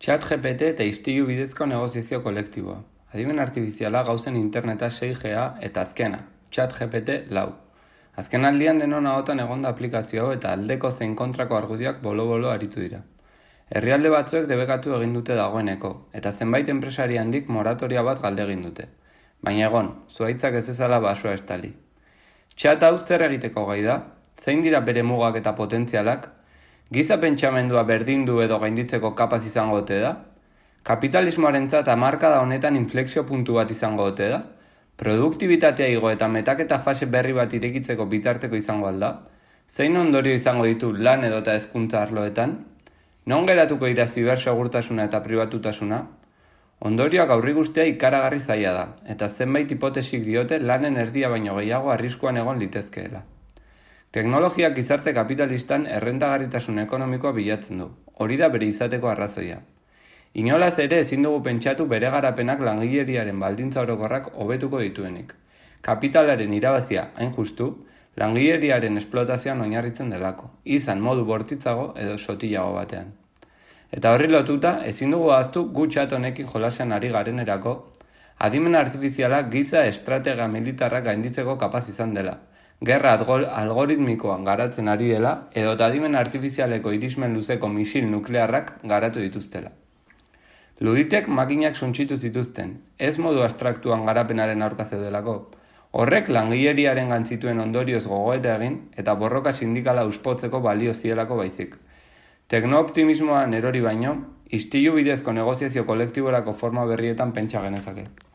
ChatGPT eta istilu bidezko negoziazio kolektiboa. Adimen artifiziala gauzen interneta 6Ga eta azkena, ChatGPT 4. Azken aldian denon ahotan egonda aplikazio eta aldeko zein kontrako argudioak bolo-bolo aritu dira. Herrialde batzuek debekatu egin dute dagoeneko, eta zenbait enpresari handik moratoria bat galde egin dute. Baina egon, zuhaitzak ez ezala basoa estali. Chat hau zer egiteko gai da? Zein dira bere mugak eta potentzialak? Giza pentsamendua berdindu edo gainditzeko kapaz izango ote da? Kapitalismoarentzat hamarkada honetan inflexio puntu bat izango ote da? Produktibitatea igo eta metaketa fase berri bat irekitzeko bitarteko izango alda? Zein ondorio izango ditu lan edota hezkuntza arloetan? Non geratuko dira zibersegurtasuna eta pribatutasuna? Ondorioak aurri guztia ikaragarri zaila da, eta zenbait hipotesik diote lanen erdia baino gehiago arriskuan egon litezkeela. Teknologiak gizarte kapitalistan errentagarritasun ekonomikoa bilatzen du. Hori da bere izateko arrazoia. Inolaz ere ezin dugu pentsatu bere garapenak langileriaren baldintza orokorrak hobetuko dituenik. Kapitalaren irabazia, hain justu, langileriaren esplotazioan oinarritzen delako, izan modu bortitzago edo sotilago batean. Eta horri lotuta, ezin dugu ahaztu gu chat honekin jolasean ari garenerako, adimen artifiziala giza estratega militarrak gainditzeko kapaz izan dela. Gerra algoritmikoan garatzen ari dela, edo adimen artifizialeko irismen luzeko misil nuklearrak garatu dituztela. Luditek makinak suntsitu zituzten, ez modu abstraktuan garapenaren aurka zeudelako. Horrek langileriaren gantzituen ondorioz gogoeta egin eta borroka sindikala uspotzeko balio zielako baizik. Teknooptimismoan erori baino, istilu bidezko negoziazio kolektiborako forma berrietan pentsa genezake.